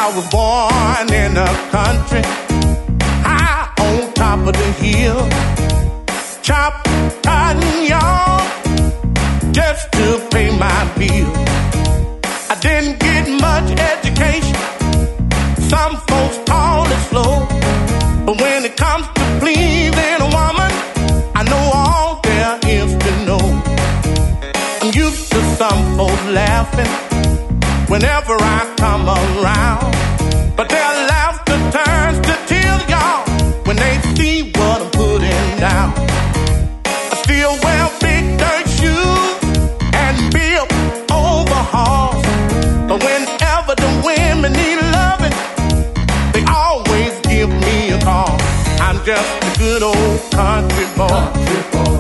was born in a country high on top of the hill. Chop cotton, y'all, just to pay my bill. I didn't get much education. Some folks call it slow. But when it comes to pleasing a woman, I know all there is to know. I'm used to some folks laughing whenever I come around, but their laughter turns to tears, y'all, when they see what I'm putting down. I still wear big dirt shoes and built overalls, but whenever the women need loving, they always give me a call. I'm just a good old country boy.